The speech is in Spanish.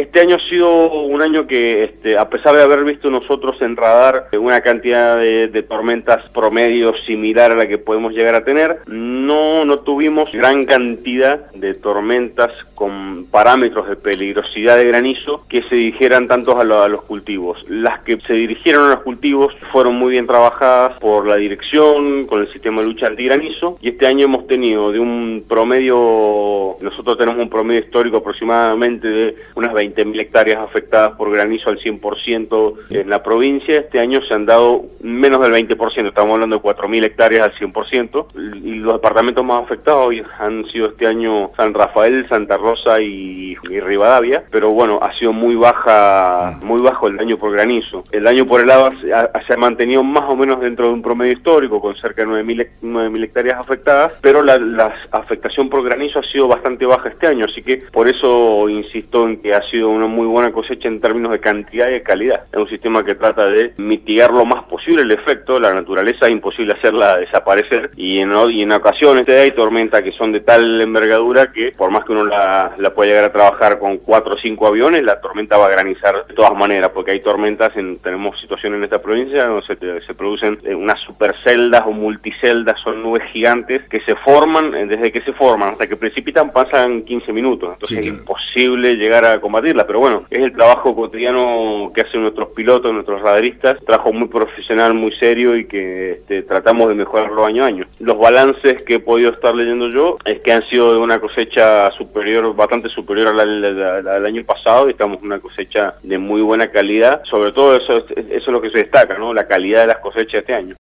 Este año ha sido un año que, a pesar de haber visto nosotros en radar una cantidad de tormentas promedio similar a la que podemos llegar a tener, no tuvimos gran cantidad de tormentas con parámetros de peligrosidad de granizo que se dirigieran tantos a los cultivos. Las que se dirigieron a los cultivos fueron muy bien trabajadas por la dirección, con el sistema de lucha antigranizo, y este año hemos tenido de un promedio, nosotros tenemos un promedio histórico aproximadamente de unas 20.000 hectáreas afectadas por granizo al 100% en la provincia. Este año se han dado menos del 20%, estamos hablando de 4.000 hectáreas al 100%, y los departamentos más afectados han sido este año San Rafael, Santa Rosa y Rivadavia, pero bueno, ha sido muy bajo el daño por granizo. El daño por helada se ha mantenido más o menos dentro de un promedio histórico, con cerca de 9.000 hectáreas afectadas, pero la afectación por granizo ha sido bastante baja este año, así que por eso insisto en que ha sido una muy buena cosecha en términos de cantidad y de calidad. Es un sistema que trata de mitigar lo más posible el efecto. La naturaleza es imposible hacerla desaparecer, y en ocasiones hay tormentas que son de tal envergadura que por más que uno la pueda llegar a trabajar con 4 o 5 aviones, la tormenta va a granizar de todas maneras, porque hay tormentas, tenemos situaciones en esta provincia donde se producen unas superceldas o multiceldas, son nubes gigantes que se forman, desde que se forman hasta que precipitan pasan 15 minutos, entonces sí, es imposible llegar a combatirla, pero bueno, es el trabajo cotidiano que hacen nuestros pilotos, nuestros radaristas, trabajo muy profesional, muy serio, y que tratamos de mejorarlo año a año. Los balances que he podido estar leyendo yo es que han sido de una cosecha superior, bastante superior al año pasado, y estamos en una cosecha de muy buena calidad. Sobre todo eso es lo que se destaca, ¿no? La calidad de las cosechas de este año.